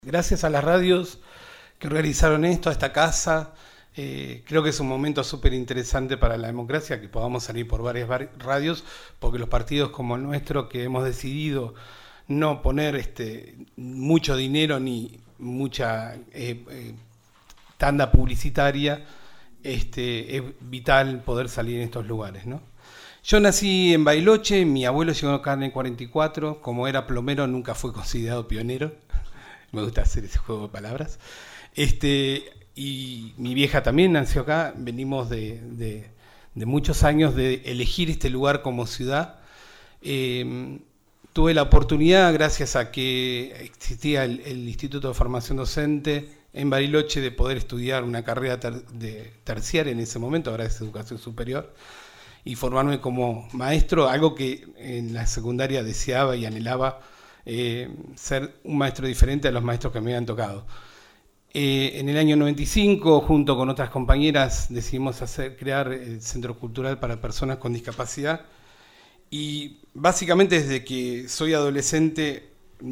Gracias a las radios que organizaron esto, a esta casa, creo que es un momento súper interesante para la democracia, que podamos salir por varias radios, porque los partidos como el nuestro, que hemos decidido no poner mucho dinero ni mucha tanda publicitaria, es vital poder salir en estos lugares, ¿no? Yo nací en Bariloche, mi abuelo llegó acá en el 44, como era plomero nunca fue considerado pionero. Me gusta hacer ese juego de palabras. Y mi vieja también nació acá. Venimos de muchos años de elegir este lugar como ciudad. Tuve la oportunidad, gracias a que existía el Instituto de Formación Docente en Bariloche, de poder estudiar una carrera terciaria en ese momento, ahora es educación superior, y formarme como maestro, algo que en la secundaria deseaba y anhelaba, ser un maestro diferente a los maestros que me habían tocado. En el año 95, junto con otras compañeras, decidimos crear el Centro Cultural para Personas con Discapacidad, y básicamente desde que soy adolescente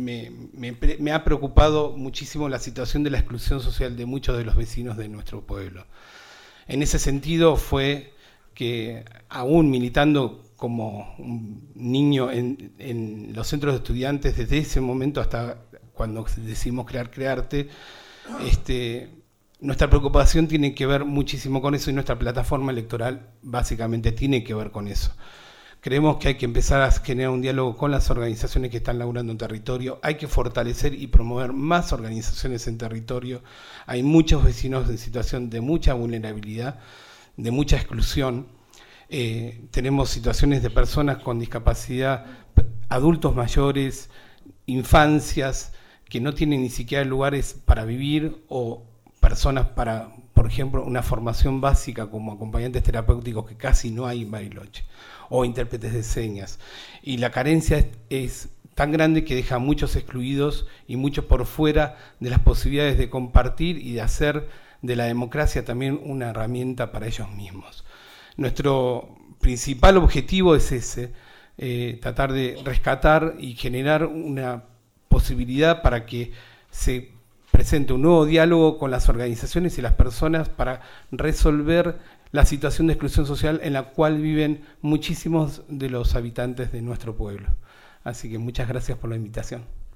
me ha preocupado muchísimo la situación de la exclusión social de muchos de los vecinos de nuestro pueblo. En ese sentido fue que, aún militando como un niño en los centros de estudiantes, desde ese momento hasta cuando decidimos crear Crearte, nuestra preocupación tiene que ver muchísimo con eso, y nuestra plataforma electoral básicamente tiene que ver con eso. Creemos que hay que empezar a generar un diálogo con las organizaciones que están laburando en territorio, hay que fortalecer y promover más organizaciones en territorio. Hay muchos vecinos en situación de mucha vulnerabilidad, de mucha exclusión. Tenemos situaciones de personas con discapacidad, adultos mayores, infancias que no tienen ni siquiera lugares para vivir, o personas para, por ejemplo, una formación básica como acompañantes terapéuticos, que casi no hay en Bariloche, o intérpretes de señas. Y la carencia es tan grande que deja a muchos excluidos y muchos por fuera de las posibilidades de compartir y de hacer de la democracia también una herramienta para ellos mismos. Nuestro principal objetivo es ese, tratar de rescatar y generar una posibilidad para que se presente un nuevo diálogo con las organizaciones y las personas para resolver la situación de exclusión social en la cual viven muchísimos de los habitantes de nuestro pueblo. Así que muchas gracias por la invitación.